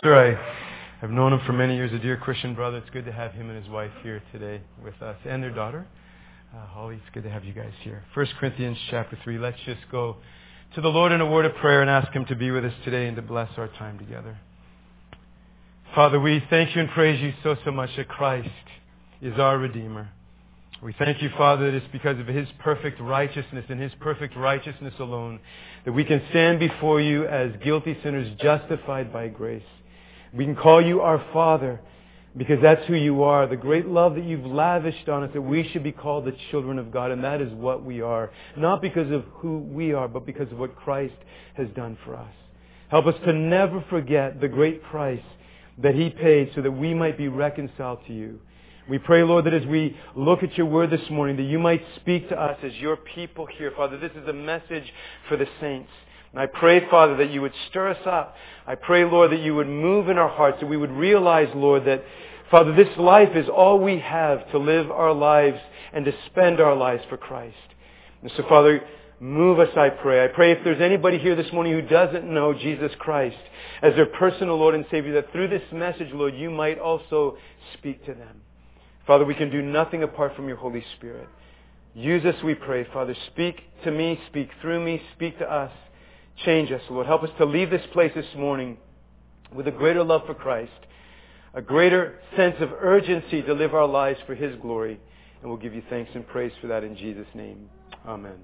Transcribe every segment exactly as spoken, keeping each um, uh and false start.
Sure, I have known him for many years, a dear Christian brother. It's good to have him and his wife here today with us, and their daughter, uh, Holly. It's good to have you guys here. First Corinthians chapter three. Let's just go to the Lord in a word of prayer and ask Him to be with us today and to bless our time together. Father, we thank you and praise you so, so much that Christ is our Redeemer. We thank you, Father, that it's because of His perfect righteousness and His perfect righteousness alone that we can stand before you as guilty sinners justified by grace. We can call you our Father because that's who you are, the great love that you've lavished on us, that we should be called the children of God, and that is what we are. Not because of who we are, but because of what Christ has done for us. Help us to never forget the great price that He paid so that we might be reconciled to you. We pray, Lord, that as we look at your word this morning, that you might speak to us as your people here. Father, this is a message for the saints. And I pray, Father, that you would stir us up. I pray, Lord, that you would move in our hearts, that we would realize, Lord, that, Father, this life is all we have to live our lives and to spend our lives for Christ. And so, Father, move us, I pray. I pray if there's anybody here this morning who doesn't know Jesus Christ as their personal Lord and Savior, that through this message, Lord, you might also speak to them. Father, we can do nothing apart from your Holy Spirit. Use us, we pray. Father, speak to me, speak through me, speak to us. Change us, Lord. Help us to leave this place this morning with a greater love for Christ, a greater sense of urgency to live our lives for His glory. And we'll give you thanks and praise for that in Jesus' name. Amen.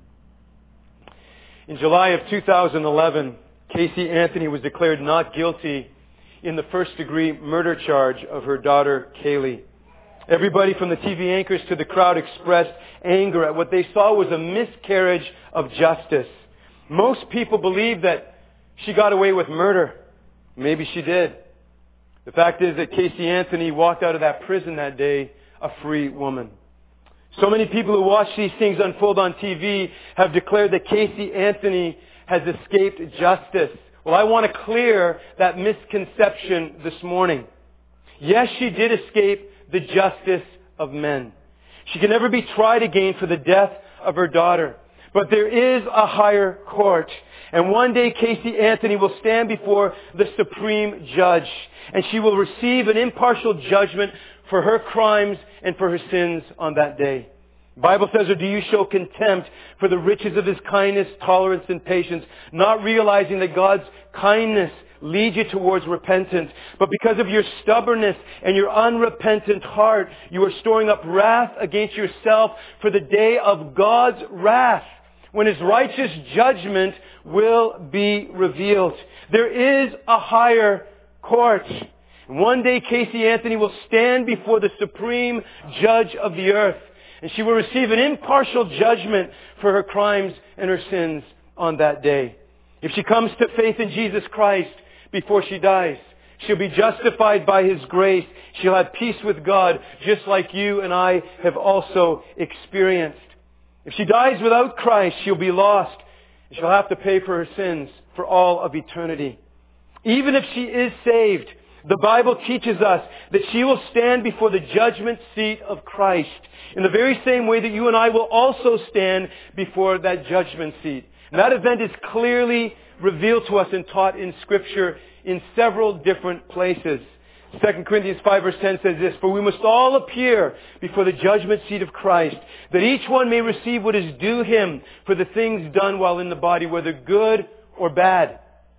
In July of two thousand eleven, Casey Anthony was declared not guilty in the first degree murder charge of her daughter, Kaylee. Everybody from the T V anchors to the crowd expressed anger at what they saw was a miscarriage of justice. Most people believe that she got away with murder. Maybe she did. The fact is that Casey Anthony walked out of that prison that day a free woman. So many people who watch these things unfold on T V have declared that Casey Anthony has escaped justice. Well, I want to clear that misconception this morning. Yes, she did escape the justice of men. She can never be tried again for the death of her daughter. But there is a higher court. And one day Casey Anthony will stand before the supreme judge. And she will receive an impartial judgment for her crimes and for her sins on that day. The Bible says, or do you show contempt for the riches of His kindness, tolerance, and patience, not realizing that God's kindness lead you towards repentance. But because of your stubbornness and your unrepentant heart, you are storing up wrath against yourself for the day of God's wrath, when His righteous judgment will be revealed. There is a higher court. One day Casey Anthony will stand before the supreme judge of the earth, and she will receive an impartial judgment for her crimes and her sins on that day. If she comes to faith in Jesus Christ before she dies, she'll be justified by His grace. She'll have peace with God, just like you and I have also experienced. If she dies without Christ, she'll be lost. She'll have to pay for her sins for all of eternity. Even if she is saved, the Bible teaches us that she will stand before the judgment seat of Christ in the very same way that you and I will also stand before that judgment seat. And that event is clearly revealed to us and taught in Scripture in several different places. Second Corinthians five verse ten says this, for we must all appear before the judgment seat of Christ, that each one may receive what is due him for the things done while in the body, whether good or bad.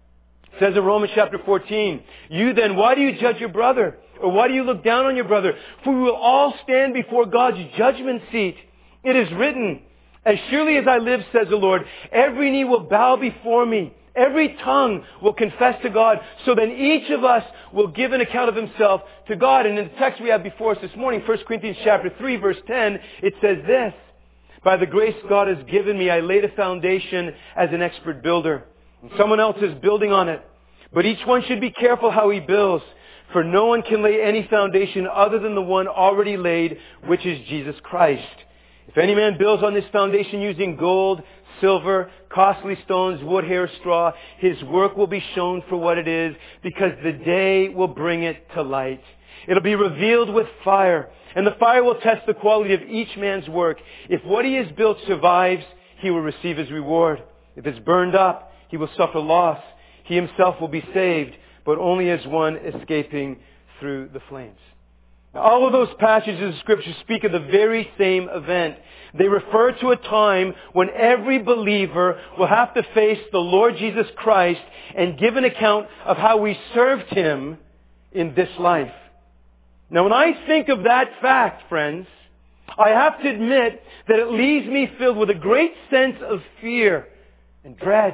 It says in Romans chapter fourteen, you then, why do you judge your brother? Or why do you look down on your brother? For we will all stand before God's judgment seat. It is written, as surely as I live, says the Lord, every knee will bow before me. Every tongue will confess to God. So then each of us will give an account of himself to God. And in the text we have before us this morning, First Corinthians chapter three, verse ten, it says this, by the grace God has given me, I laid a foundation as an expert builder. And someone else is building on it. But each one should be careful how he builds. For no one can lay any foundation other than the one already laid, which is Jesus Christ. If any man builds on this foundation using gold, silver, costly stones, wood, hair, straw, his work will be shown for what it is, because the day will bring it to light. It'll be revealed with fire, and the fire will test the quality of each man's work. If what he has built survives, he will receive his reward. If it's burned up, he will suffer loss. He himself will be saved, but only as one escaping through the flames. Now, all of those passages of Scripture speak of the very same event. They refer to a time when every believer will have to face the Lord Jesus Christ and give an account of how we served Him in this life. Now, when I think of that fact, friends, I have to admit that it leaves me filled with a great sense of fear and dread.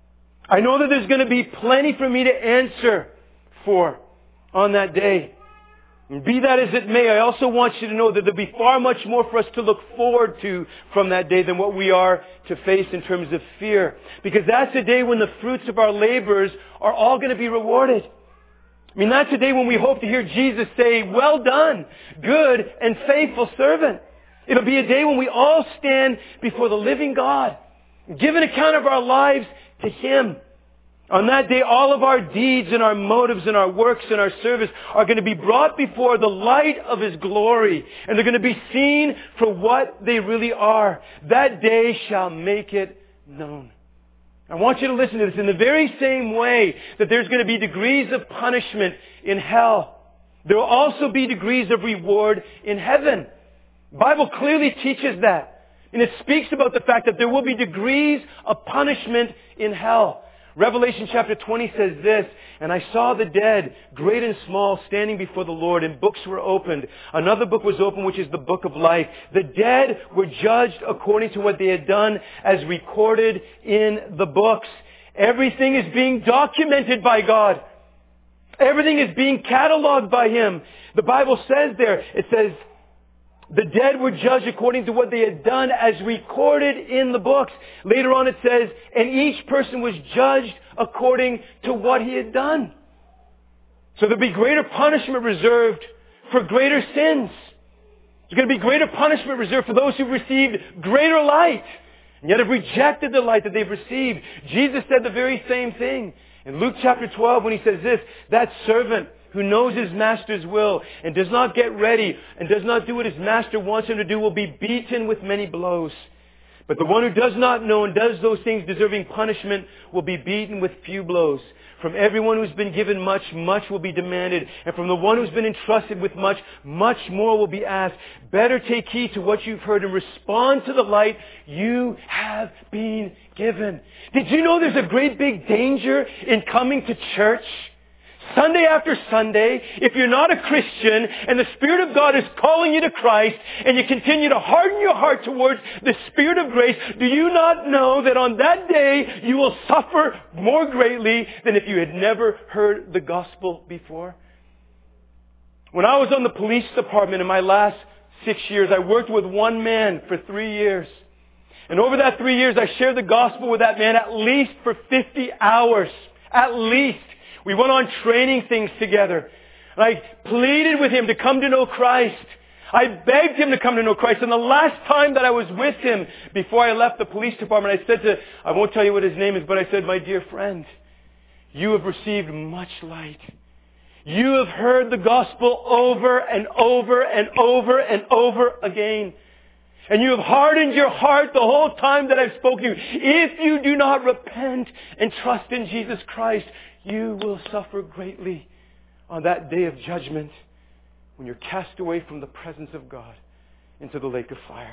I know that there's going to be plenty for me to answer for on that day. And be that as it may, I also want you to know that there'll be far much more for us to look forward to from that day than what we are to face in terms of fear. Because that's the day when the fruits of our labors are all going to be rewarded. I mean, that's the day when we hope to hear Jesus say, "Well done, good and faithful servant." It'll be a day when we all stand before the living God and give an account of our lives to Him. On that day, all of our deeds and our motives and our works and our service are going to be brought before the light of His glory. And they're going to be seen for what they really are. That day shall make it known. I want you to listen to this. In the very same way that there's going to be degrees of punishment in hell, there will also be degrees of reward in heaven. The Bible clearly teaches that. And it speaks about the fact that there will be degrees of punishment in hell. Revelation chapter twenty says this, "And I saw the dead, great and small, standing before the Lord, and books were opened. Another book was opened, which is the book of life. The dead were judged according to what they had done, as recorded in the books." Everything is being documented by God. Everything is being cataloged by Him. The Bible says there, it says, the dead were judged according to what they had done, as recorded in the books. Later on it says, and each person was judged according to what he had done. So there'll be greater punishment reserved for greater sins. There's going to be greater punishment reserved for those who've received greater light, and yet have rejected the light that they've received. Jesus said the very same thing in Luke chapter twelve when He says this, "That servant who knows his master's will and does not get ready and does not do what his master wants him to do will be beaten with many blows. But the one who does not know and does those things deserving punishment will be beaten with few blows. From everyone who's been given much, much will be demanded. And from the one who's been entrusted with much, much more will be asked. Better take heed to what you've heard and respond to the light you have been given." Did you know there's a great big danger in coming to church Sunday after Sunday, if you're not a Christian and the Spirit of God is calling you to Christ and you continue to harden your heart towards the Spirit of grace? Do you not know that on that day you will suffer more greatly than if you had never heard the gospel before? When I was on the police department in my last six years, I worked with one man for three years. And over that three years, I shared the gospel with that man at least for fifty hours. At least. We went on training things together. And I pleaded with him to come to know Christ. I begged him to come to know Christ. And the last time that I was with him, before I left the police department, I said to, I won't tell you what his name is, but I said, "My dear friend, you have received much light. You have heard the gospel over and over and over and over again. And you have hardened your heart the whole time that I've spoken to you. If you do not repent and trust in Jesus Christ, you will suffer greatly on that day of judgment when you're cast away from the presence of God into the lake of fire."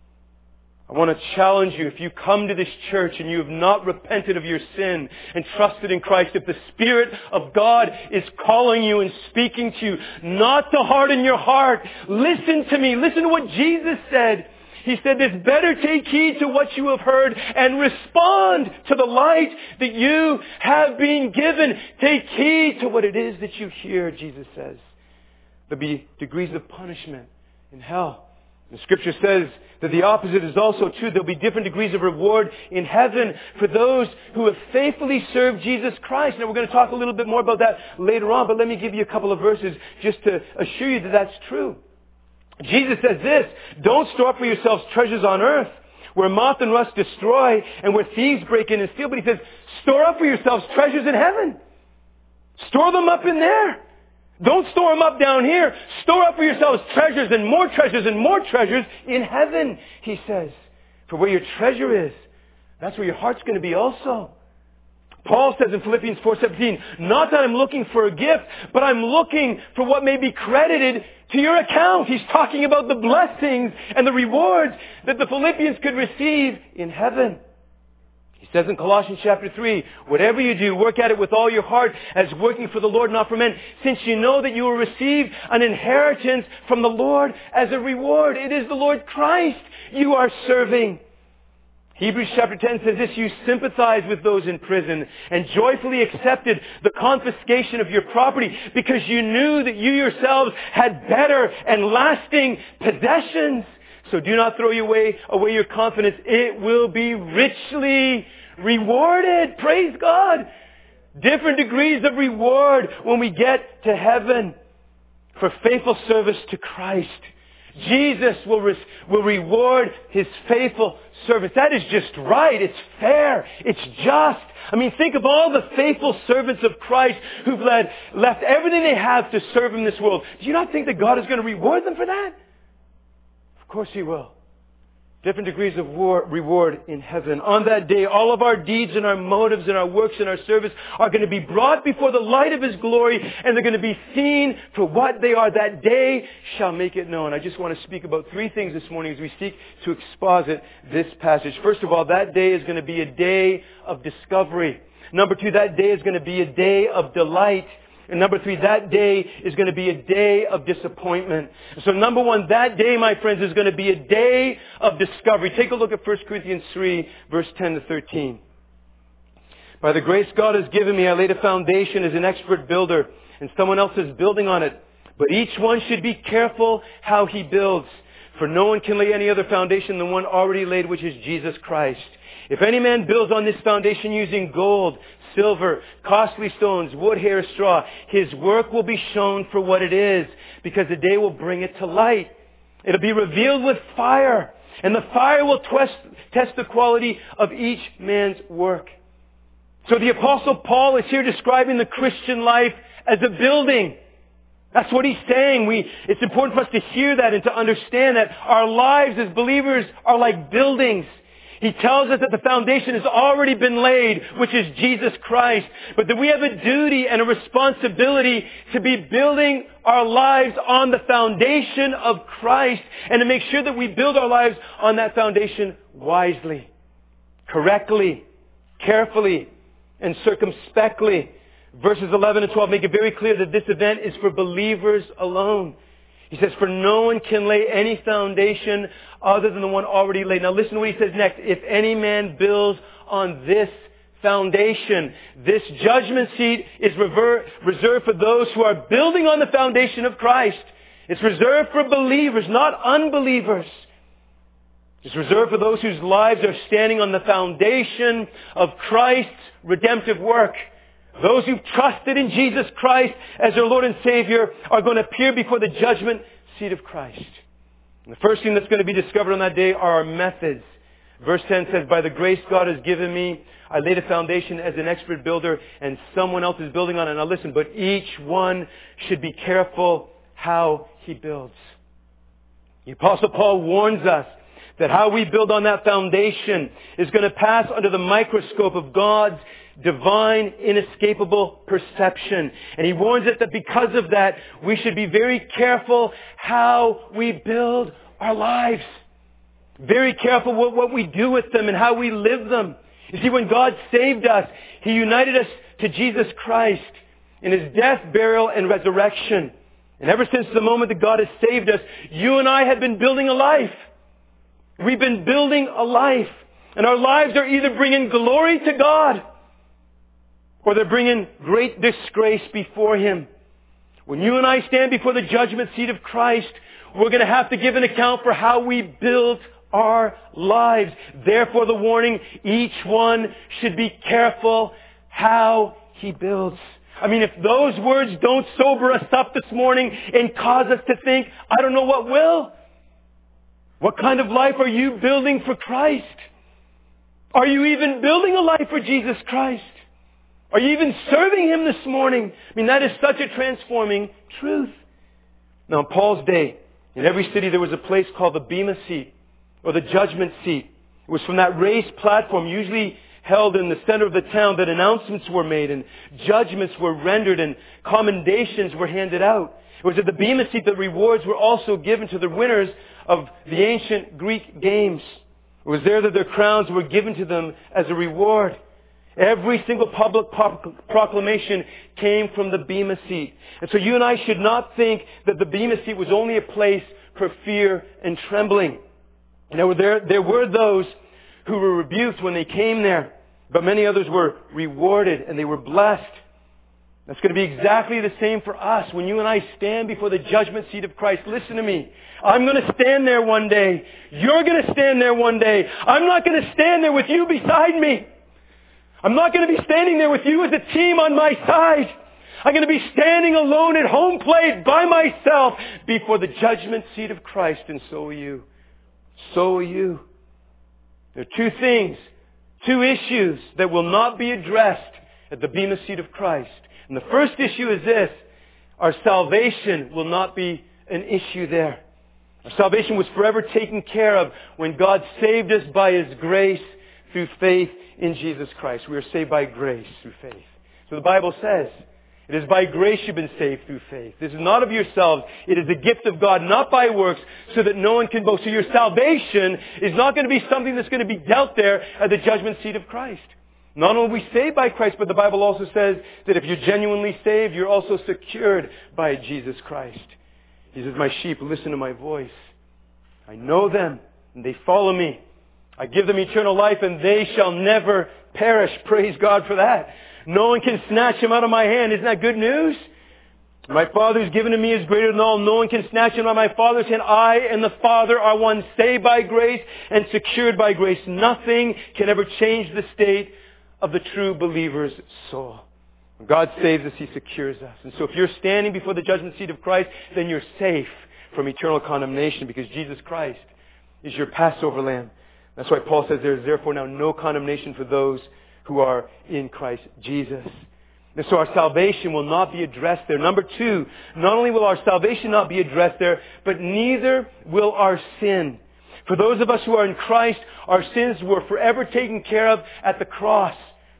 I want to challenge you, if you come to this church and you have not repented of your sin and trusted in Christ, if the Spirit of God is calling you and speaking to you, not to harden your heart, listen to me. Listen to what Jesus said. He said this, "Better take heed to what you have heard and respond to the light that you have been given." Take heed to what it is that you hear, Jesus says. There'll be degrees of punishment in hell. The Scripture says that the opposite is also true. There'll be different degrees of reward in heaven for those who have faithfully served Jesus Christ. Now we're going to talk a little bit more about that later on, but let me give you a couple of verses just to assure you that that's true. Jesus says this, "Don't store up for yourselves treasures on earth, where moth and rust destroy and where thieves break in and steal." But He says, store up for yourselves treasures in heaven. Store them up in there. Don't store them up down here. Store up for yourselves treasures and more treasures and more treasures in heaven, He says. For where your treasure is, that's where your heart's going to be also. Paul says in Philippians four seventeen, not that I'm looking for a gift, but I'm looking for what may be credited to your account. He's talking about the blessings and the rewards that the Philippians could receive in heaven. He says in Colossians chapter three, whatever you do, work at it with all your heart as working for the Lord, not for men, since you know that you will receive an inheritance from the Lord as a reward. It is the Lord Christ you are serving. Hebrews chapter ten says this, you sympathize with those in prison and joyfully accepted the confiscation of your property because you knew that you yourselves had better and lasting possessions. So do not throw away, away your confidence. It will be richly rewarded. Praise God. Different degrees of reward when we get to heaven for faithful service to Christ. Jesus will, re- will reward His faithful service. That is just right. It's fair. It's just. I mean, think of all the faithful servants of Christ who've led, left everything they have to serve in this world. Do you not think that God is going to reward them for that? Of course He will. Different degrees of war, reward in heaven. On that day, all of our deeds and our motives and our works and our service are going to be brought before the light of His glory, and they're going to be seen for what they are. That day shall make it known. I just want to speak about three things this morning as we seek to exposit this passage. First of all, that day is going to be a day of discovery. Number two, that day is going to be a day of delight. And number three, that day is going to be a day of disappointment. So number one, that day, my friends, is going to be a day of discovery. Take a look at First Corinthians three, verse ten to thirteen. By the grace God has given me, I laid a foundation as an expert builder, and someone else is building on it. But each one should be careful how he builds. For no one can lay any other foundation than one already laid, which is Jesus Christ. If any man builds on this foundation using gold, silver, costly stones, wood, hair, straw, his work will be shown for what it is, because the day will bring it to light. It'll be revealed with fire, and the fire will test, test the quality of each man's work. So the Apostle Paul is here describing the Christian life as a building. That's what he's saying. We, it's important for us to hear that and to understand that our lives as believers are like buildings. He tells us that the foundation has already been laid, which is Jesus Christ. But that we have a duty and a responsibility to be building our lives on the foundation of Christ, and to make sure that we build our lives on that foundation wisely, correctly, carefully, and circumspectly. Verses eleven and twelve make it very clear that this event is for believers alone. He says, for no one can lay any foundation other than the one already laid. Now listen to what he says next. If any man builds on this foundation, this judgment seat is rever- reserved for those who are building on the foundation of Christ. It's reserved for believers, not unbelievers. It's reserved for those whose lives are standing on the foundation of Christ's redemptive work. Those who've trusted in Jesus Christ as their Lord and Savior are going to appear before the judgment seat of Christ. And the first thing that's going to be discovered on that day are our methods. Verse ten says, by the grace God has given me, I laid a foundation as an expert builder, and someone else is building on it. Now listen, but each one should be careful how he builds. The Apostle Paul warns us that how we build on that foundation is going to pass under the microscope of God's divine, inescapable perception. And he warns us that because of that, we should be very careful how we build our lives. Very careful what, what we do with them and how we live them. You see, when God saved us, He united us to Jesus Christ in His death, burial, and resurrection. And ever since the moment that God has saved us, you and I have been building a life. We've been building a life. And our lives are either bringing glory to God, or they're bringing great disgrace before Him. When you and I stand before the judgment seat of Christ, we're going to have to give an account for how we built our lives. Therefore, the warning, each one should be careful how he builds. I mean, if those words don't sober us up this morning and cause us to think, I don't know what will. What kind of life are you building for Christ? Are you even building a life for Jesus Christ? Are you even serving Him this morning? I mean, that is such a transforming truth. Now, in Paul's day, in every city there was a place called the Bema seat, or the judgment seat. It was from that raised platform, usually held in the center of the town that announcements were made and judgments were rendered and commendations were handed out. It was at the Bema Seat that rewards were also given to the winners of the ancient Greek games. It was there that their crowns were given to them as a reward. Every single public proclamation came from the Bema Seat. And so you and I should not think that the Bema Seat was only a place for fear and trembling. And there were, there, there were those who were rebuked when they came there, but many others were rewarded and they were blessed. That's going to be exactly the same for us when you and I stand before the judgment seat of Christ. Listen to me. I'm going to stand there one day. You're going to stand there one day. I'm not going to stand there with you beside me. I'm not going to be standing there with you as a team on my side. I'm going to be standing alone at home plate by myself before the judgment seat of Christ, and so are you. So are you. There are two things, two issues that will not be addressed at the Bema Seat of Christ. And the first issue is this: our salvation will not be an issue there. Our salvation was forever taken care of when God saved us by His grace through faith in Jesus Christ. We are saved by grace through faith. So the Bible says, it is by grace you've been saved through faith. This is not of yourselves. It is a gift of God, not by works, so that no one can boast. So your salvation is not going to be something that's going to be dealt there at the judgment seat of Christ. Not only are we saved by Christ, but the Bible also says that if you're genuinely saved, you're also secured by Jesus Christ. He says, my sheep listen to my voice. I know them, and they follow me. I give them eternal life, and they shall never perish. Praise God for that. No one can snatch him out of my hand. Isn't that good news? My Father who's given to me is greater than all. No one can snatch him out of my Father's hand. I and the Father are one, saved by grace and secured by grace. Nothing can ever change the state of the true believer's soul. When God saves us, He secures us. And so if you're standing before the judgment seat of Christ, then you're safe from eternal condemnation because Jesus Christ is your Passover lamb. That's why Paul says there is therefore now no condemnation for those who are in Christ Jesus. And so our salvation will not be addressed there. Number two, not only will our salvation not be addressed there, but neither will our sin. For those of us who are in Christ, our sins were forever taken care of at the cross.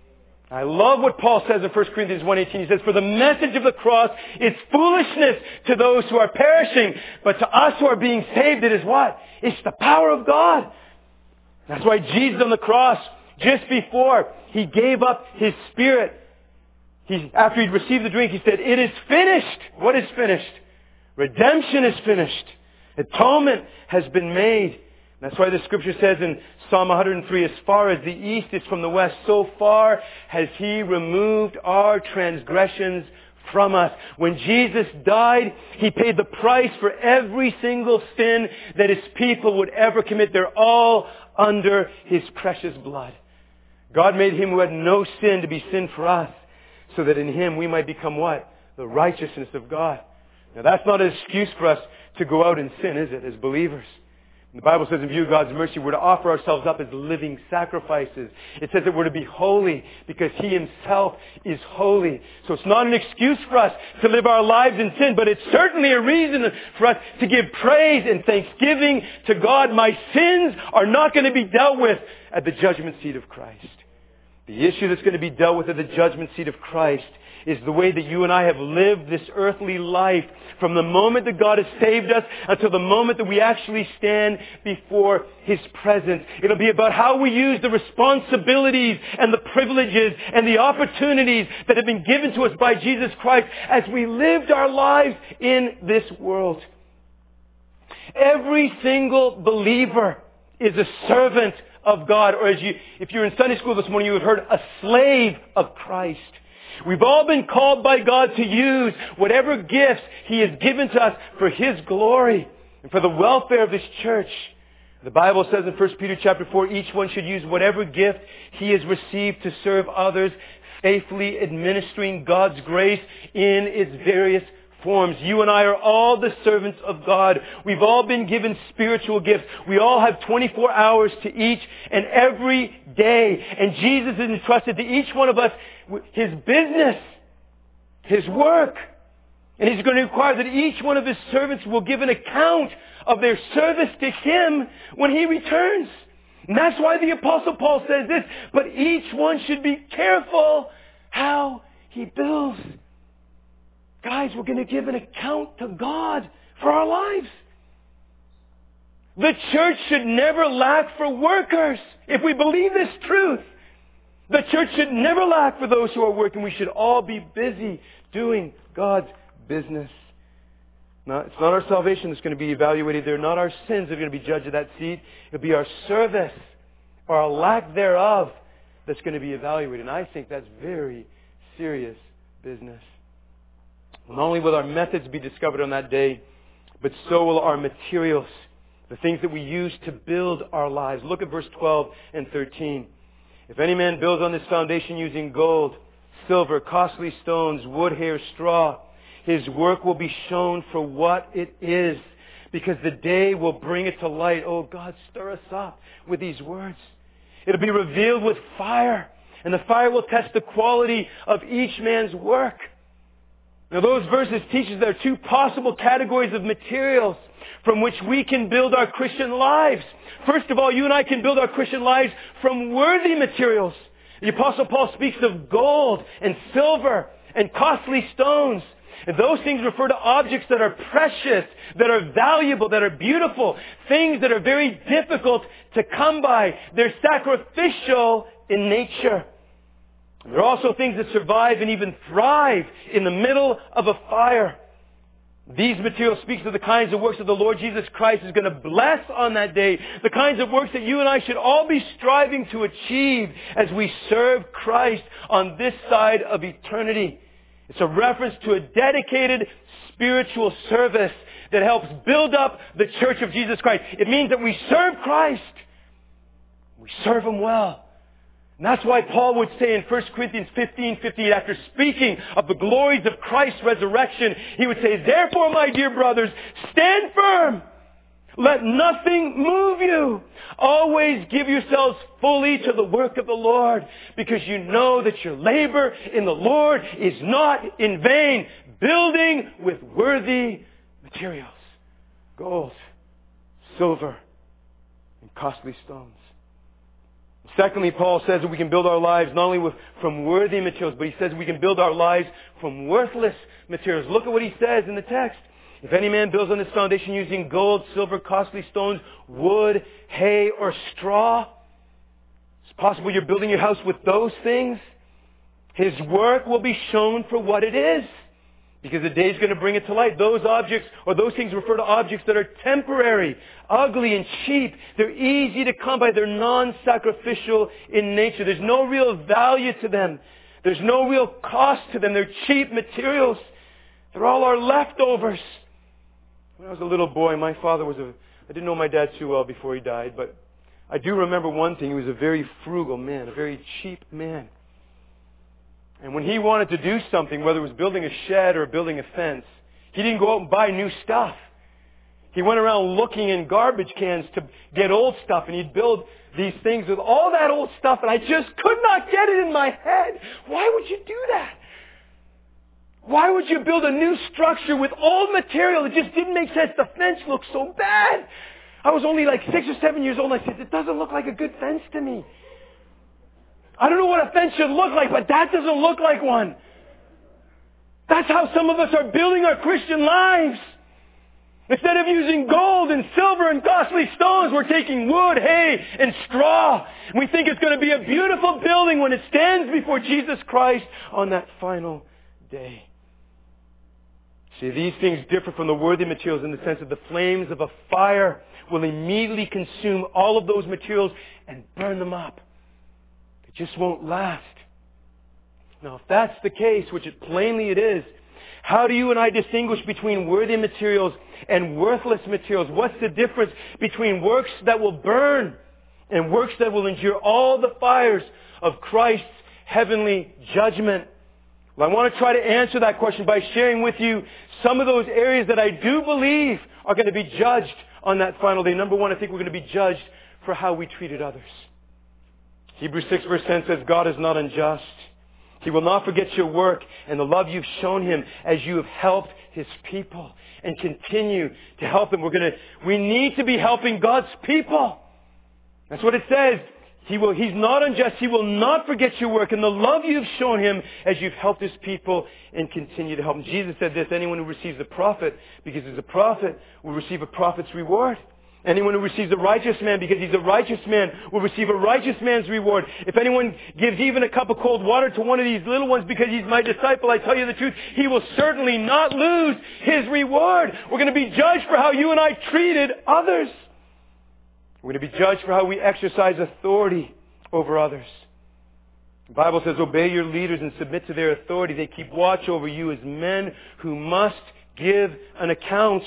I love what Paul says in First Corinthians one eighteen. He says, for the message of the cross is foolishness to those who are perishing, but to us who are being saved, it is what? It's the power of God. That's why Jesus on the cross, just before He gave up His Spirit, he, after He'd received the drink, He said, it is finished. What is finished? Redemption is finished. Atonement has been made. That's why the Scripture says in Psalm one hundred three, as far as the east is from the west, so far has He removed our transgressions from us. When Jesus died, He paid the price for every single sin that His people would ever commit. They're all under His precious blood. God made Him who had no sin to be sin for us, so that in Him we might become what? The righteousness of God. Now that's not an excuse for us to go out and sin, is it, as believers? The Bible says in view of God's mercy, we're to offer ourselves up as living sacrifices. It says that we're to be holy because He Himself is holy. So it's not an excuse for us to live our lives in sin, but it's certainly a reason for us to give praise and thanksgiving to God. My sins are not going to be dealt with at the judgment seat of Christ. The issue that's going to be dealt with at the judgment seat of Christ is the way that you and I have lived this earthly life from the moment that God has saved us until the moment that we actually stand before His presence. It'll be about how we use the responsibilities and the privileges and the opportunities that have been given to us by Jesus Christ as we lived our lives in this world. Every single believer is a servant of God, or as you, if you're in Sunday school this morning, you have heard a slave of Christ. We've all been called by God to use whatever gifts He has given to us for His glory and for the welfare of this church. The Bible says in First Peter chapter four, each one should use whatever gift he has received to serve others, faithfully administering God's grace in its various forms. You and I are all the servants of God. We've all been given spiritual gifts. We all have twenty-four hours to each and every day. And Jesus has entrusted to each one of us His business, His work. And He's going to require that each one of His servants will give an account of their service to Him when He returns. And that's why the Apostle Paul says this, but each one should be careful how he builds. Guys, we're going to give an account to God for our lives. The church should never lack for workers. If we believe this truth, the church should never lack for those who are working. We should all be busy doing God's business. Not, it's not our salvation that's going to be evaluated there. Not our sins that are going to be judged at that seat. It'll be our service or our lack thereof that's going to be evaluated. And I think that's very serious business. Not only will our methods be discovered on that day, but so will our materials, the things that we use to build our lives. Look at verse twelve and thirteen. If any man builds on this foundation using gold, silver, costly stones, wood, hair, straw, his work will be shown for what it is, because the day will bring it to light. Oh God, stir us up with these words. It'll be revealed with fire, and the fire will test the quality of each man's work. Now those verses teach us there are two possible categories of materials from which we can build our Christian lives. First of all, you and I can build our Christian lives from worthy materials. The Apostle Paul speaks of gold and silver and costly stones. And those things refer to objects that are precious, that are valuable, that are beautiful, things that are very difficult to come by. They're sacrificial in nature. There are also things that survive and even thrive in the middle of a fire. These materials speak to the kinds of works that the Lord Jesus Christ is going to bless on that day. The kinds of works that you and I should all be striving to achieve as we serve Christ on this side of eternity. It's a reference to a dedicated spiritual service that helps build up the church of Jesus Christ. It means that we serve Christ. We serve Him well. And that's why Paul would say in First Corinthians fifteen fifty-eight, after speaking of the glories of Christ's resurrection, he would say, therefore, my dear brothers, stand firm. Let nothing move you. Always give yourselves fully to the work of the Lord, because you know that your labor in the Lord is not in vain. Building with worthy materials. Gold, silver, and costly stones. Secondly, Paul says that we can build our lives not only with, from worthy materials, but he says we can build our lives from worthless materials. Look at what he says in the text. If any man builds on this foundation using gold, silver, costly stones, wood, hay, or straw, it's possible you're building your house with those things. His work will be shown for what it is, because the day is going to bring it to light. Those objects, or those things refer to objects that are temporary, ugly, and cheap. They're easy to come by. They're non-sacrificial in nature. There's no real value to them. There's no real cost to them. They're cheap materials. They're all our leftovers. When I was a little boy, my father was a... I didn't know my dad too well before he died, but I do remember one thing. He was a very frugal man, a very cheap man. And when he wanted to do something, whether it was building a shed or building a fence, he didn't go out and buy new stuff. He went around looking in garbage cans to get old stuff, and he'd build these things with all that old stuff, and I just could not get it in my head. Why would you do that? Why would you build a new structure with old material? It just didn't make sense. The fence looked so bad. I was only like six or seven years old, and I said, it doesn't look like a good fence to me. I don't know what a fence should look like, but that doesn't look like one. That's how some of us are building our Christian lives. Instead of using gold and silver and costly stones, we're taking wood, hay, and straw. We think it's going to be a beautiful building when it stands before Jesus Christ on that final day. See, these things differ from the worthy materials in the sense that the flames of a fire will immediately consume all of those materials and burn them up. Just won't last. Now, if that's the case, which it plainly it is, how do you and I distinguish between worthy materials and worthless materials? What's the difference between works that will burn and works that will endure all the fires of Christ's heavenly judgment? Well, I want to try to answer that question by sharing with you some of those areas that I do believe are going to be judged on that final day. Number one, I think we're going to be judged for how we treated others. Hebrews six verse ten says, God is not unjust. He will not forget your work and the love you've shown Him as you have helped His people and continue to help them. We're going to, we need to be helping God's people. That's what it says. He will, He's not unjust. He will not forget your work and the love you've shown Him as you've helped His people and continue to help them. Jesus said this, anyone who receives a prophet because he's a prophet will receive a prophet's reward. Anyone who receives a righteous man because he's a righteous man will receive a righteous man's reward. If anyone gives even a cup of cold water to one of these little ones because he's my disciple, I tell you the truth, he will certainly not lose his reward. We're going to be judged for how you and I treated others. We're going to be judged for how we exercise authority over others. The Bible says, obey your leaders and submit to their authority. They keep watch over you as men who must give an account.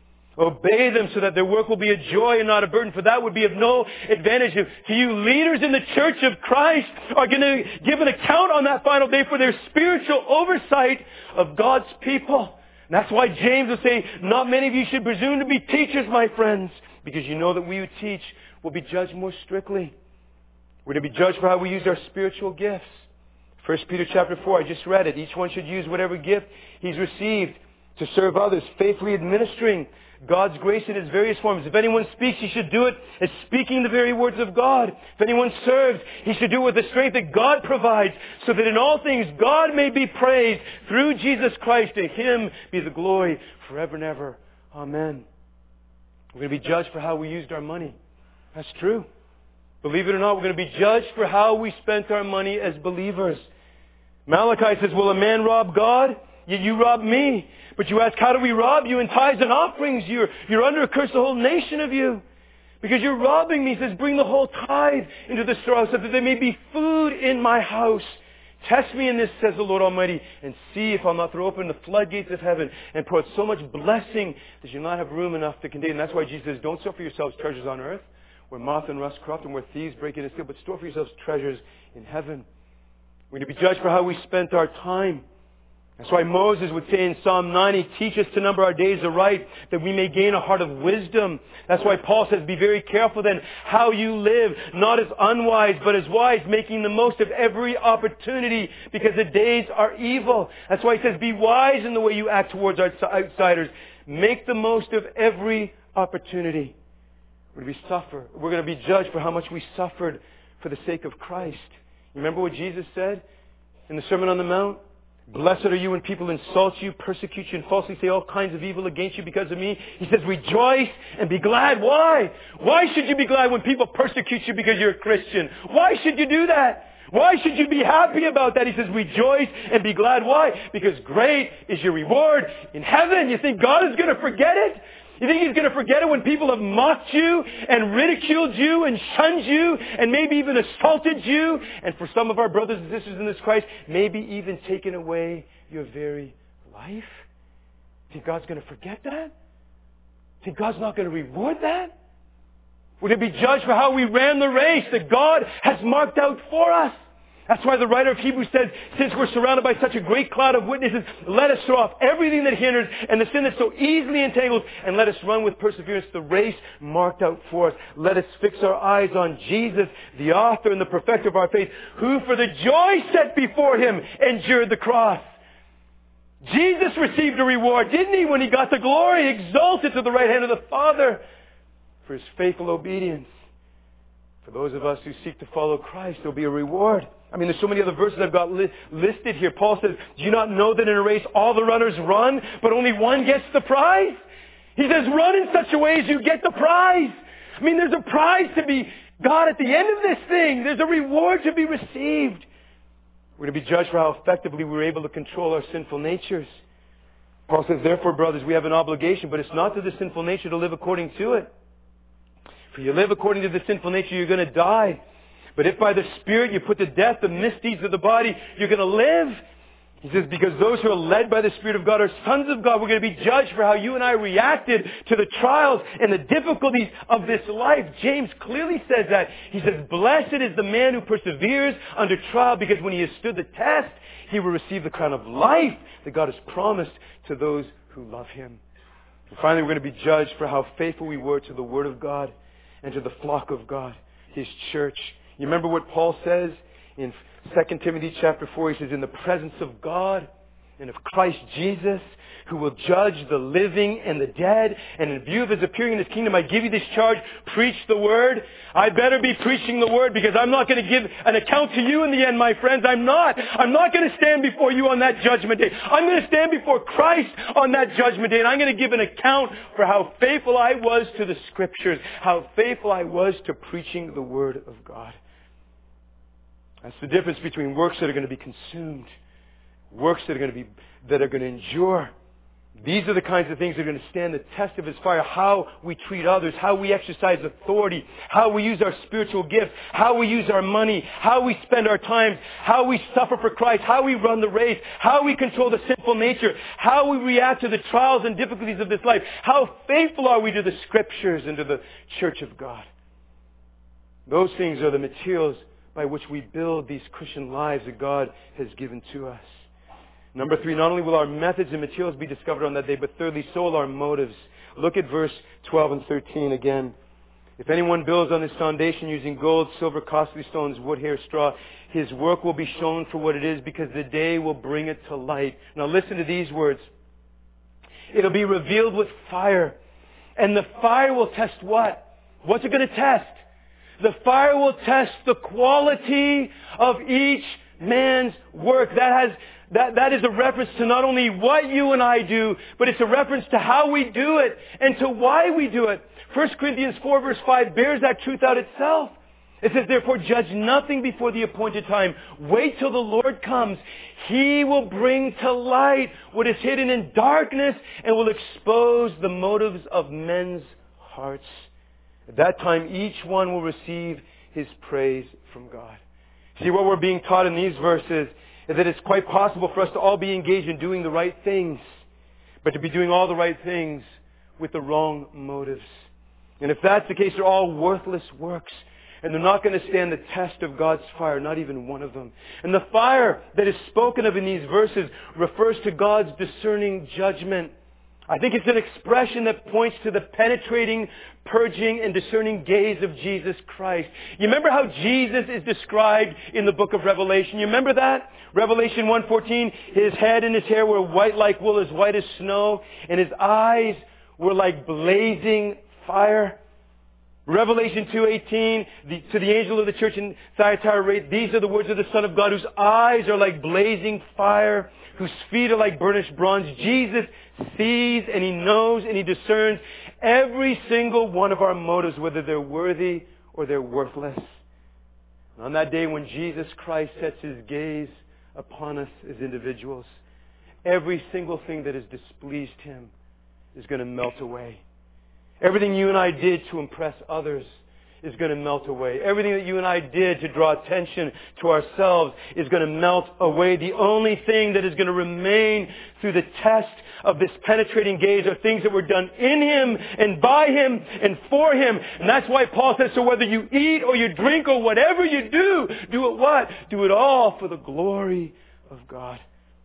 Obey them so that their work will be a joy and not a burden, for that would be of no advantage to you. Leaders in the church of Christ are going to give an account on that final day for their spiritual oversight of God's people. And that's why James will say, not many of you should presume to be teachers, my friends, because you know that we who teach will be judged more strictly. We're to be judged for how we use our spiritual gifts. First Peter chapter four, I just read it. Each one should use whatever gift he's received to serve others, faithfully administering God's grace in its various forms. If anyone speaks, he should do it as speaking the very words of God. If anyone serves, he should do it with the strength that God provides, so that in all things God may be praised through Jesus Christ. To Him be the glory forever and ever. Amen. We're going to be judged for how we used our money. That's true. Believe it or not, we're going to be judged for how we spent our money as believers. Malachi says, will a man rob God? Yet you rob me. But you ask, how do we rob you? In tithes and offerings. You're, you're under a curse, the whole nation of you. Because you're robbing me. He says, bring the whole tithe into the storehouse, so that there may be food in my house. Test me in this, says the Lord Almighty, and see if I'll not throw open the floodgates of heaven and pour out so much blessing that you'll not have room enough to contain. And that's why Jesus says, don't store for yourselves treasures on earth, where moth and rust corrupt and where thieves break in and steal, but store for yourselves treasures in heaven. We're going to be judged for how we spent our time. That's why Moses would say in Psalm ninety, teach us to number our days aright, that we may gain a heart of wisdom. That's why Paul says, be very careful then how you live, not as unwise, but as wise, making the most of every opportunity, because the days are evil. That's why he says, be wise in the way you act towards outsiders. Make the most of every opportunity. We're going to be suffer. We're going to be judged for how much we suffered for the sake of Christ. Remember what Jesus said in the Sermon on the Mount? Blessed are you when people insult you, persecute you, and falsely say all kinds of evil against you because of me. He says, rejoice and be glad. Why? Why should you be glad when people persecute you because you're a Christian? Why should you do that? Why should you be happy about that? He says, rejoice and be glad. Why? Because great is your reward in heaven. You think God is going to forget it? You think He's going to forget it when people have mocked you and ridiculed you and shunned you and maybe even assaulted you? And for some of our brothers and sisters in this Christ, maybe even taken away your very life? Think God's going to forget that? Think God's not going to reward that? Would it be judged for how we ran the race that God has marked out for us? That's why the writer of Hebrews says, since we're surrounded by such a great cloud of witnesses, let us throw off everything that hinders and the sin that so easily entangles, and let us run with perseverance the race marked out for us. Let us fix our eyes on Jesus, the author and the perfecter of our faith, who for the joy set before Him endured the cross. Jesus received a reward, didn't He, when He got the glory, exalted to the right hand of the Father for His faithful obedience. For those of us who seek to follow Christ, there will be a reward. I mean, there's so many other verses I've got li- listed here. Paul says, do you not know that in a race all the runners run, but only one gets the prize? He says, run in such a way as you get the prize. I mean, there's a prize to be got at the end of this thing. There's a reward to be received. We're going to be judged for how effectively we were able to control our sinful natures. Paul says, therefore, brothers, we have an obligation, but it's not to the sinful nature to live according to it. For you live according to the sinful nature, you're going to die. But if by the Spirit you put to death the misdeeds of the body, you're going to live. He says, because those who are led by the Spirit of God are sons of God. We're going to be judged for how you and I reacted to the trials and the difficulties of this life. James clearly says that. He says, blessed is the man who perseveres under trial, because when he has stood the test, he will receive the crown of life that God has promised to those who love Him. And finally, we're going to be judged for how faithful we were to the Word of God and to the flock of God, His church. You remember what Paul says in Second Timothy chapter four? He says, in the presence of God and of Christ Jesus, who will judge the living and the dead. And in view of His appearing in His kingdom, I give you this charge, preach the Word. I better be preaching the Word, because I'm not going to give an account to you in the end, my friends. I'm not. I'm not going to stand before you on that judgment day. I'm going to stand before Christ on that judgment day, and I'm going to give an account for how faithful I was to the Scriptures, how faithful I was to preaching the Word of God. That's the difference between works that are going to be consumed, works that are going to be, that are going to endure. These are the kinds of things that are going to stand the test of His fire. How we treat others, how we exercise authority, how we use our spiritual gifts, how we use our money, how we spend our time, how we suffer for Christ, how we run the race, how we control the sinful nature, how we react to the trials and difficulties of this life. How faithful are we to the Scriptures and to the church of God? Those things are the materials by which we build these Christian lives that God has given to us. Number three, not only will our methods and materials be discovered on that day, but thirdly, so will our motives. Look at verse twelve and thirteen again. If anyone builds on this foundation using gold, silver, costly stones, wood, hair, straw, his work will be shown for what it is, because the day will bring it to light. Now listen to these words. It'll be revealed with fire. And the fire will test what? What's it going to test? The fire will test the quality of each man's work. That has That, that is a reference to not only what you and I do, but it's a reference to how we do it and to why we do it. First Corinthians four verse five bears that truth out itself. It says, therefore judge nothing before the appointed time. Wait till the Lord comes. He will bring to light what is hidden in darkness and will expose the motives of men's hearts. At that time, each one will receive his praise from God. See, what we're being taught in these verses is that it's quite possible for us to all be engaged in doing the right things, but to be doing all the right things with the wrong motives. And if that's the case, they're all worthless works, and they're not going to stand the test of God's fire, not even one of them. And the fire that is spoken of in these verses refers to God's discerning judgment. I think it's an expression that points to the penetrating, purging, and discerning gaze of Jesus Christ. You remember how Jesus is described in the book of Revelation? You remember that? Revelation one fourteen, his head and his hair were white like wool, as white as snow, and his eyes were like blazing fire. Revelation two eighteen, the, to the angel of the church in Thyatira write, these are the words of the Son of God, whose eyes are like blazing fire, whose feet are like burnished bronze. Jesus sees and He knows and He discerns every single one of our motives, whether they're worthy or they're worthless. And on that day when Jesus Christ sets His gaze upon us as individuals, every single thing that has displeased Him is going to melt away. Everything you and I did to impress others is going to melt away. Everything that you and I did to draw attention to ourselves is going to melt away. The only thing that is going to remain through the test of this penetrating gaze are things that were done in Him and by Him and for Him. And that's why Paul says, so whether you eat or you drink or whatever you do, do it what? Do it all for the glory of God.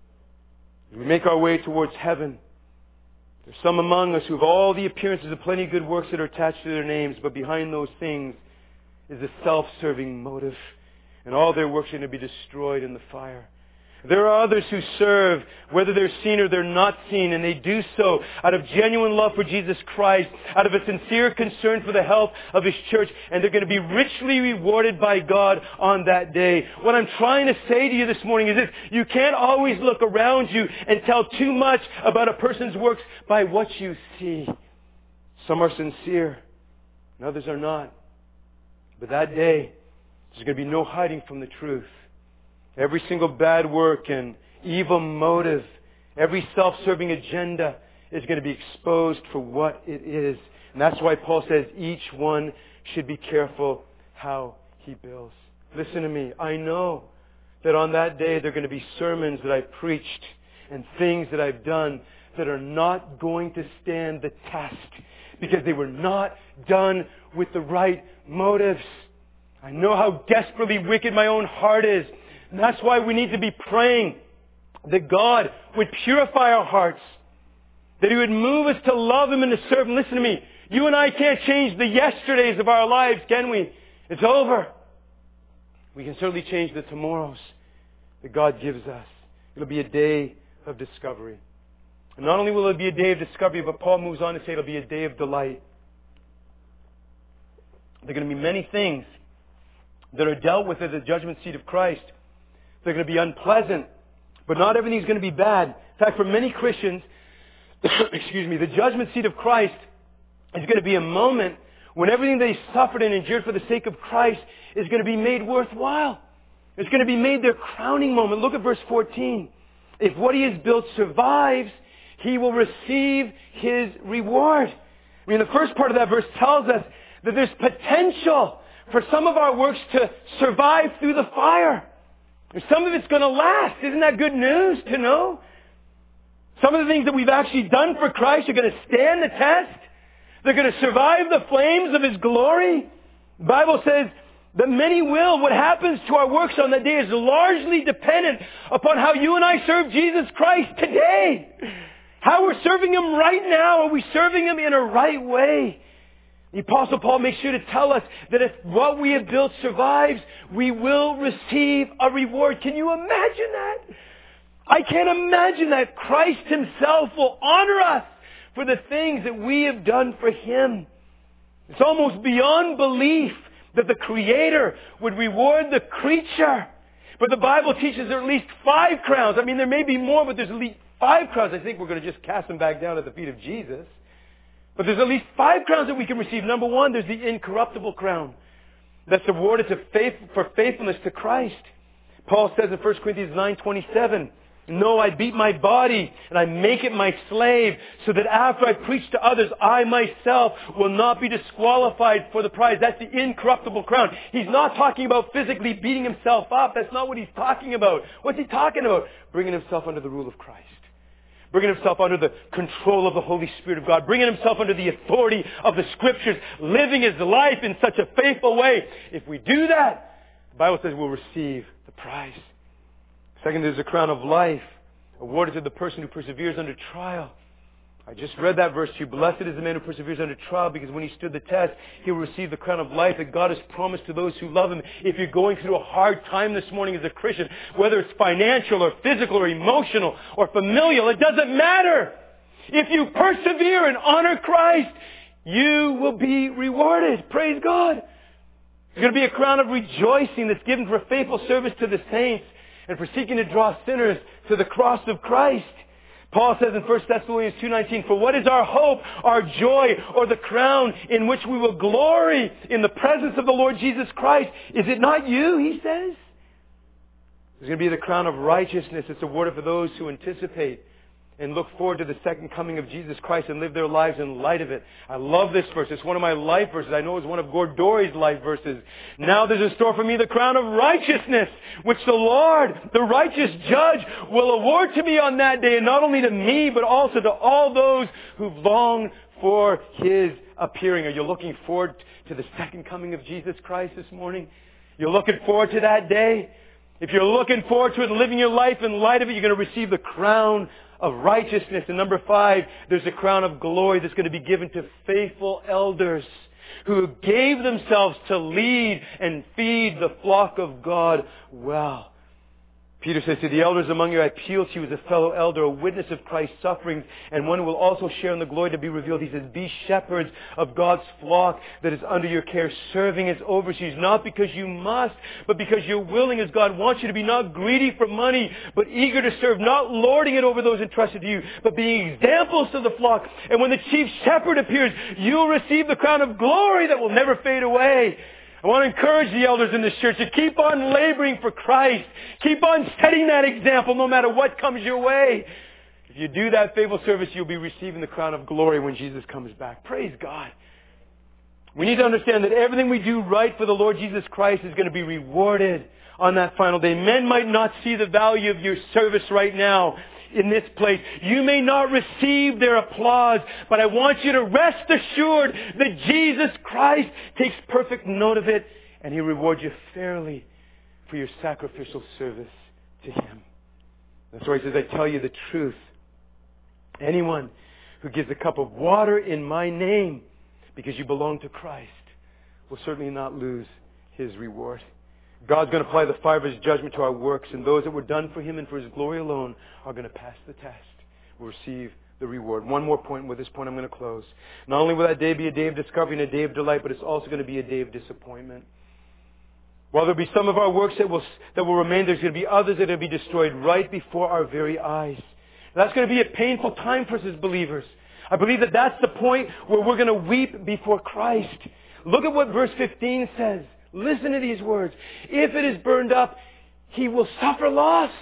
As we make our way towards heaven, there's some among us who have all the appearances of plenty of good works that are attached to their names, but behind those things is a self-serving motive, and all their works are going to be destroyed in the fire. There are others who serve, whether they're seen or they're not seen, and they do so out of genuine love for Jesus Christ, out of a sincere concern for the health of His church, and they're going to be richly rewarded by God on that day. What I'm trying to say to you this morning is this: you can't always look around you and tell too much about a person's works by what you see. Some are sincere, and others are not. But that day, there's going to be no hiding from the truth. Every single bad work and evil motive, every self-serving agenda is going to be exposed for what it is. And that's why Paul says each one should be careful how he builds. Listen to me. I know that on that day there are going to be sermons that I preached and things that I've done that are not going to stand the test because they were not done with the right motives. I know how desperately wicked my own heart is. And that's why we need to be praying that God would purify our hearts, that He would move us to love Him and to serve Him. Listen to me. You and I can't change the yesterdays of our lives, can we? It's over. We can certainly change the tomorrows that God gives us. It'll be a day of discovery. And not only will it be a day of discovery, but Paul moves on to say it'll be a day of delight. There are going to be many things that are dealt with at the judgment seat of Christ. They're going to be unpleasant, but not everything's going to be bad. In fact, for many Christians, excuse me, the judgment seat of Christ is going to be a moment when everything they suffered and endured for the sake of Christ is going to be made worthwhile. It's going to be made their crowning moment. Look at verse fourteen. If what he has built survives, he will receive his reward. I mean, the first part of that verse tells us that there's potential for some of our works to survive through the fire. Some of it's going to last. Isn't that good news to know? Some of the things that we've actually done for Christ are going to stand the test. They're going to survive the flames of His glory. The Bible says that many will. What happens to our works on that day is largely dependent upon how you and I serve Jesus Christ today. How we're serving Him right now. Are we serving Him in a right way? The Apostle Paul makes sure to tell us that if what we have built survives, we will receive a reward. Can you imagine that? I can't imagine that Christ Himself will honor us for the things that we have done for Him. It's almost beyond belief that the Creator would reward the creature. But the Bible teaches there are at least five crowns. I mean, there may be more, but there's at least five crowns. I think we're going to just cast them back down at the feet of Jesus. But there's at least five crowns that we can receive. Number one, there's the incorruptible crown that's awarded to faith, for faithfulness to Christ. Paul says in First Corinthians nine twenty-seven, "No, I beat my body and I make it my slave, so that after I preach to others, I myself will not be disqualified for the prize." That's the incorruptible crown. He's not talking about physically beating himself up. That's not what he's talking about. What's he talking about? Bringing himself under the rule of Christ. Bringing himself under the control of the Holy Spirit of God. Bringing himself under the authority of the Scriptures. Living his life in such a faithful way. If we do that, the Bible says we'll receive the prize. Second, there's a crown of life awarded to the person who perseveres under trial. I just read that verse to you. Blessed is the man who perseveres under trial, because when he stood the test, he will receive the crown of life that God has promised to those who love Him. If you're going through a hard time this morning as a Christian, whether it's financial or physical or emotional or familial, it doesn't matter. If you persevere and honor Christ, you will be rewarded. Praise God. There's going to be a crown of rejoicing that's given for faithful service to the saints and for seeking to draw sinners to the cross of Christ. Paul says in First Thessalonians two nineteen, "For what is our hope, our joy, or the crown in which we will glory in the presence of the Lord Jesus Christ? Is it not you?" he says. There's going to be the crown of righteousness. It's awarded for those who anticipate and look forward to the second coming of Jesus Christ and live their lives in light of it. I love this verse. It's one of my life verses. I know it's one of Gord Dory's life verses. "Now there's in store for me the crown of righteousness, which the Lord, the righteous judge, will award to me on that day, and not only to me, but also to all those who've longed for His appearing." Are you looking forward to the second coming of Jesus Christ this morning? You're looking forward to that day? If you're looking forward to it and living your life in light of it, you're going to receive the crown of righteousness. And number five, there's a crown of glory that's going to be given to faithful elders who gave themselves to lead and feed the flock of God well. Peter says to the elders among you, "I appeal to you as a fellow elder, a witness of Christ's sufferings, and one who will also share in the glory to be revealed." He says, "Be shepherds of God's flock that is under your care, serving as overseers, not because you must, but because you're willing, as God wants you to be, not greedy for money, but eager to serve, not lording it over those entrusted to you, but being examples to the flock. And when the chief shepherd appears, you'll receive the crown of glory that will never fade away." I want to encourage the elders in this church to keep on laboring for Christ. Keep on setting that example no matter what comes your way. If you do that faithful service, you'll be receiving the crown of glory when Jesus comes back. Praise God. We need to understand that everything we do right for the Lord Jesus Christ is going to be rewarded on that final day. Men might not see the value of your service right now in this place. You may not receive their applause, but I want you to rest assured that Jesus Christ takes perfect note of it, and He rewards you fairly for your sacrificial service to Him. That's why He says, "I tell you the truth. Anyone who gives a cup of water in my name because you belong to Christ will certainly not lose his reward." God's going to apply the fire of His judgment to our works, and those that were done for Him and for His glory alone are going to pass the test, will receive the reward. One more point, and with this point I'm going to close. Not only will that day be a day of discovery and a day of delight, but it's also going to be a day of disappointment. While there'll be some of our works that will, that will remain, there's going to be others that will be destroyed right before our very eyes. And that's going to be a painful time for us as believers. I believe that that's the point where we're going to weep before Christ. Look at what verse fifteen says. Listen to these words. If it is burned up, He will suffer loss.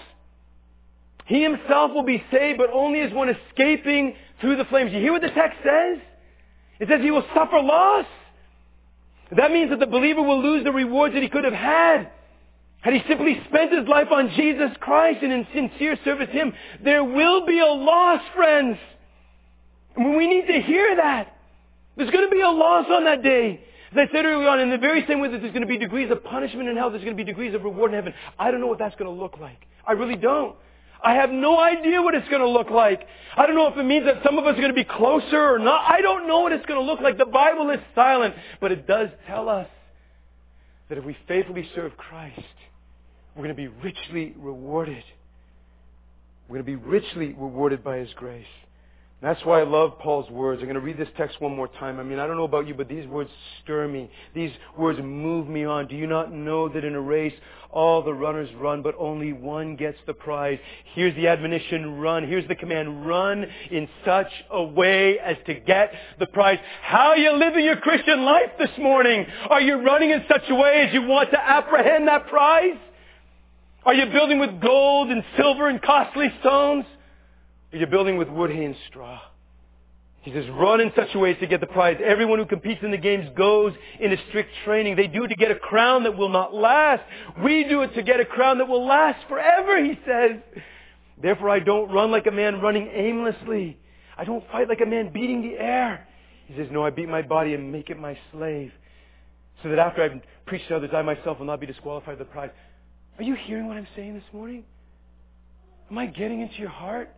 He Himself will be saved, but only as one escaping through the flames. You hear what the text says? It says He will suffer loss. That means that the believer will lose the rewards that he could have had had he simply spent his life on Jesus Christ and in sincere service to Him. There will be a loss, friends. And we need to hear that. There's going to be a loss on that day. As I said earlier on, in the very same way that there's going to be degrees of punishment in hell, there's going to be degrees of reward in heaven. I don't know what that's going to look like. I really don't. I have no idea what it's going to look like. I don't know if it means that some of us are going to be closer or not. I don't know what it's going to look like. The Bible is silent. But it does tell us that if we faithfully serve Christ, we're going to be richly rewarded. We're going to be richly rewarded by His grace. And that's why I love Paul's words. I'm going to read this text one more time. I mean, I don't know about you, but these words stir me. These words move me on. Do you not know that in a race all the runners run, but only one gets the prize? Here's the admonition, run. Here's the command, run in such a way as to get the prize. How are you living your Christian life this morning? Are you running in such a way as you want to apprehend that prize? Are you building with gold and silver and costly stones? Or are you building with wood, hay, and straw? He says, run in such a way as to get the prize. Everyone who competes in the games goes into strict training. They do it to get a crown that will not last. We do it to get a crown that will last forever, he says. Therefore, I don't run like a man running aimlessly. I don't fight like a man beating the air. He says, no, I beat my body and make it my slave, so that after I've preached to others, I myself will not be disqualified for the prize. Are you hearing what I'm saying this morning? Am I getting into your heart?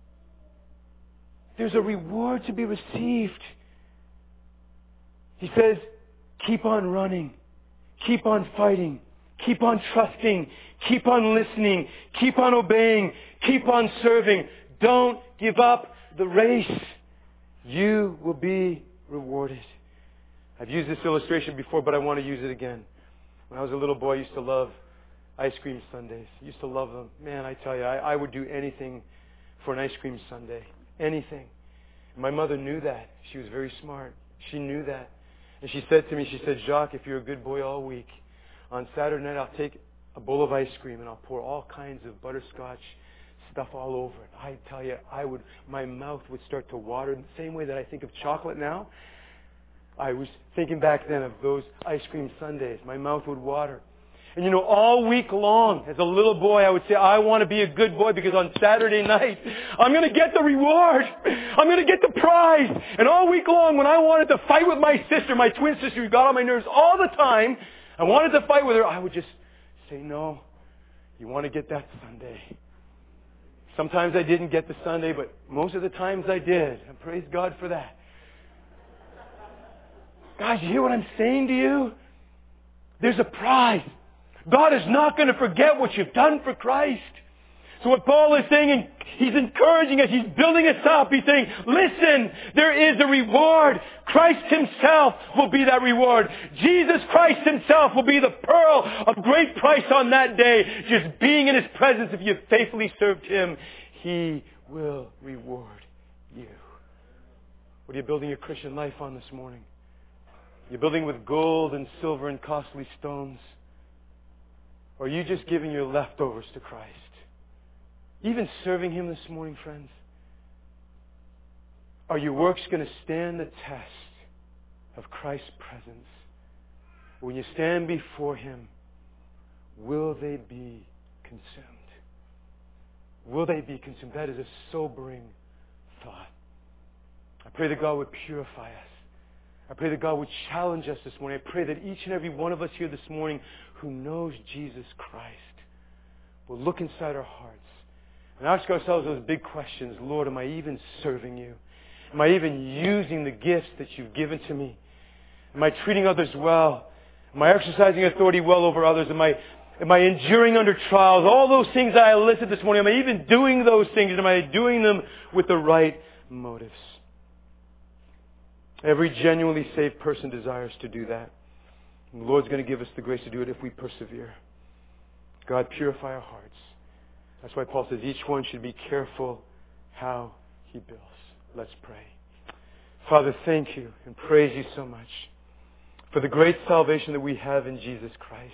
There's a reward to be received. He says, keep on running. Keep on fighting. Keep on trusting. Keep on listening. Keep on obeying. Keep on serving. Don't give up the race. You will be rewarded. I've used this illustration before, but I want to use it again. When I was a little boy, I used to love ice cream sundaes. I used to love them. Man, I tell you, I, I would do anything for an ice cream sundae. Anything. My mother knew that. She was very smart. She knew that. And she said to me, she said, Jacques, if you're a good boy all week, on Saturday night I'll take a bowl of ice cream and I'll pour all kinds of butterscotch stuff all over it. I tell you, I would, my mouth would start to water in the same way that I think of chocolate now. I was thinking back then of those ice cream sundaes. My mouth would water. And you know, all week long, as a little boy, I would say, I want to be a good boy because on Saturday night, I'm going to get the reward. I'm going to get the prize. And all week long, when I wanted to fight with my sister, my twin sister who got on my nerves all the time, I wanted to fight with her, I would just say, no, you want to get that sundae. Sometimes I didn't get the sundae, but most of the times I did. And praise God for that. Guys, you hear what I'm saying to you? There's a prize. God is not going to forget what you've done for Christ. So what Paul is saying, and he's encouraging us, he's building us up. He's saying, listen, there is a reward. Christ Himself will be that reward. Jesus Christ Himself will be the pearl of great price on that day. Just being in His presence, if you've faithfully served Him, He will reward you. What are you building your Christian life on this morning? You're building with gold and silver and costly stones? Or are you just giving your leftovers to Christ? Even serving Him this morning, friends? Are your works going to stand the test of Christ's presence? When you stand before Him, will they be consumed? Will they be consumed? That is a sobering thought. I pray that God would purify us. I pray that God would challenge us this morning. I pray that each and every one of us here this morning who knows Jesus Christ will look inside our hearts and ask ourselves those big questions. Lord, am I even serving You? Am I even using the gifts that You've given to me? Am I treating others well? Am Am I exercising authority well over others? Am I, am I enduring under trials? All those things that I listed this morning, am I even doing those things? Am I doing them with the right motives? Every genuinely saved person desires to do that. And the Lord's going to give us the grace to do it if we persevere. God, purify our hearts. That's why Paul says each one should be careful how he builds. Let's pray. Father, thank you and praise you so much for the great salvation that we have in Jesus Christ.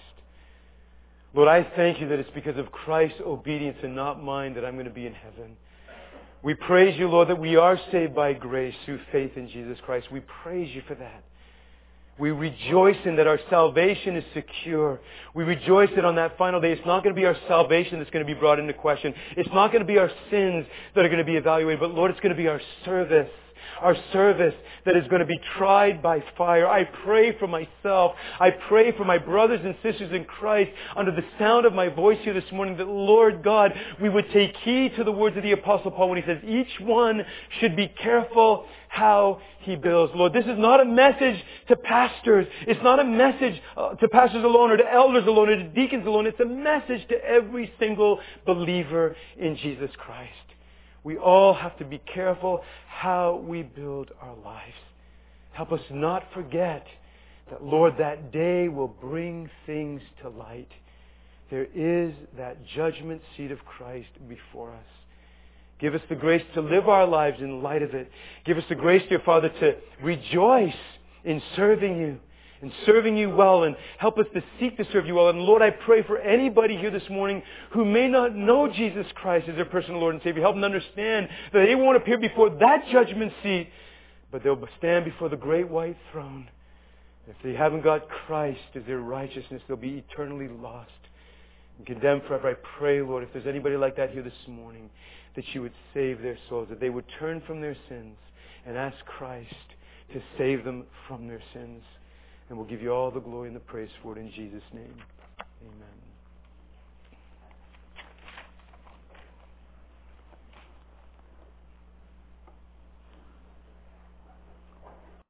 Lord, I thank you that it's because of Christ's obedience and not mine that I'm going to be in heaven. We praise you, Lord, that we are saved by grace through faith in Jesus Christ. We praise you for that. We rejoice in that our salvation is secure. We rejoice that on that final day, it's not going to be our salvation that's going to be brought into question. It's not going to be our sins that are going to be evaluated. But Lord, it's going to be our service. Our service that is going to be tried by fire. I pray for myself. I pray for my brothers and sisters in Christ under the sound of my voice here this morning that, Lord God, we would take heed to the words of the Apostle Paul when he says each one should be careful how he builds. Lord, this is not a message to pastors. It's not a message uh, to pastors alone or to elders alone or to deacons alone. It's a message to every single believer in Jesus Christ. We all have to be careful how we build our lives. Help us not forget that, Lord, that day will bring things to light. There is that judgment seat of Christ before us. Give us the grace to live our lives in light of it. Give us the grace, dear Father, to rejoice in serving you and serving you well, and help us to seek to serve you well. And Lord, I pray for anybody here this morning who may not know Jesus Christ as their personal Lord and Savior. Help them understand that they won't appear before that judgment seat, but they'll stand before the great white throne. If they haven't got Christ as their righteousness, they'll be eternally lost and condemned forever. I pray, Lord, if there's anybody like that here this morning, that you would save their souls, that they would turn from their sins and ask Christ to save them from their sins. And we'll give you all the glory and the praise for it in Jesus' name. Amen.